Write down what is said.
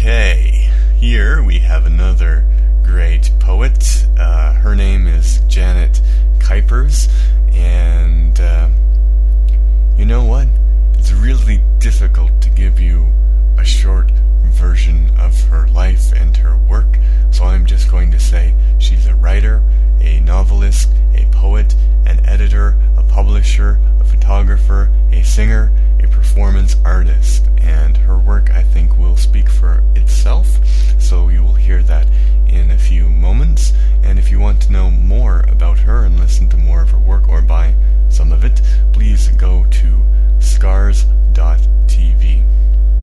Okay, here we have another great poet. Her name is Janet Kuipers, and you know what? It's really difficult to give you a short version of her life and her work, so I'm just going to say she's a writer, a novelist, a